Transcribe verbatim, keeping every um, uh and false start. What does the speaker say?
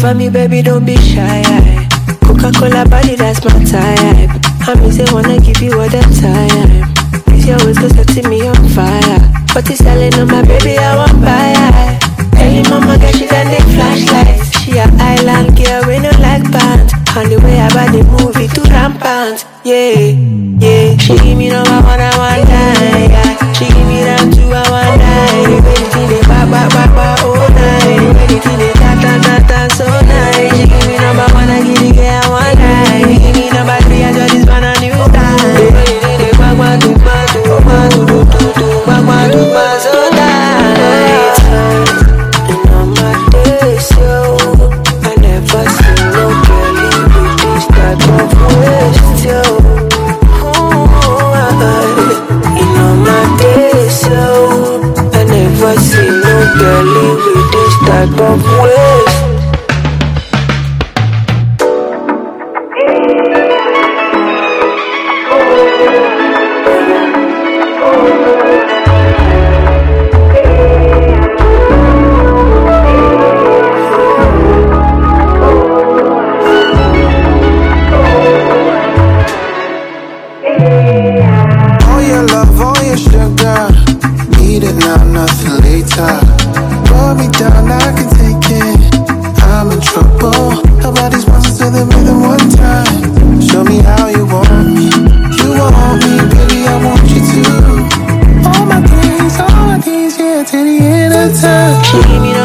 for me, baby, don't be shy. Coca-Cola body, that's my type. I mean, say wanna give you all the time. Cause you always go setting me on fire. But it's selling on my baby, I want buy. Early mama girl, she got the flashlights. She a island girl, we no like pants. On the way about the movie to rampant. Yeah, yeah. She give me number one, I want die. Yeah. She give me down two, I want die. Baby, till they ba ba ba ba all night. Baby, till they ta ta ta ta so nice. She give me number one, I give the girl I want die. Give me number three, I just this one a new time. Baby, till they ba ba do ba do ba do do do do ba ba do ba so nice. And on my days, yo, I never seen no girl with this type of waist, yo. And on my days, yo, I never seen no girl with this type of waist. She give me